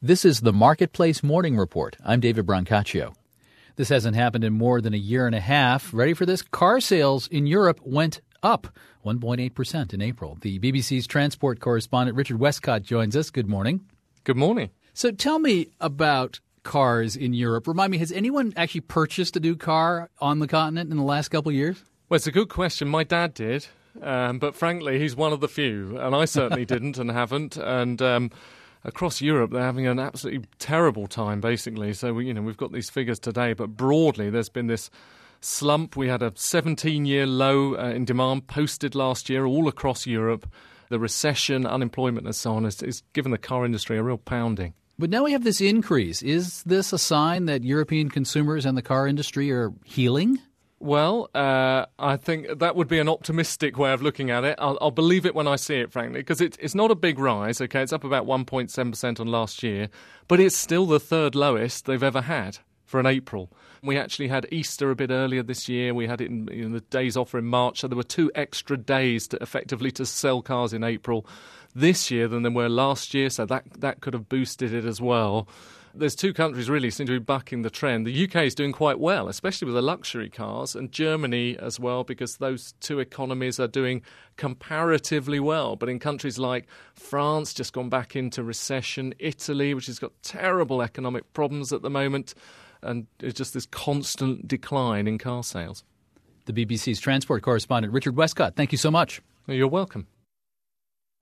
This is the Marketplace Morning Report. I'm David Brancaccio. This hasn't happened in more than a year and a half. Ready for this? Car sales in Europe went up 1.8% in April. The BBC's transport correspondent Richard Westcott joins us. Good morning. Good morning. So tell me about cars in Europe. Remind me, has anyone actually purchased a new car on the continent in the last couple of years? Well, it's a good question. My dad did, but frankly, he's one of the few, and I certainly didn't and haven't. And across Europe, they're having an absolutely terrible time, basically. So we've got these figures today, but broadly, there's been this slump. We had a 17-year low in demand posted last year all across Europe. The recession, unemployment, and so on has given the car industry a real pounding. But now we have this increase. Is this a sign that European consumers and the car industry are healing? Well, I think that would be an optimistic way of looking at it. I'll believe it when I see it, frankly, because it's not a big rise, okay? It's up about 1.7% on last year, but it's still the third lowest they've ever had for an April. We actually had Easter a bit earlier this year. We had it in the days off in March, so there were 2 extra days to sell cars in April this year than there were last year, so that could have boosted it as well. There's 2 countries really seem to be bucking the trend. The UK is doing quite well, especially with the luxury cars, and Germany as well, because those 2 economies are doing comparatively well. But in countries like France, just gone back into recession, Italy, which has got terrible economic problems at the moment, and it's just this constant decline in car sales. The BBC's transport correspondent Richard Westcott, thank you so much. You're welcome.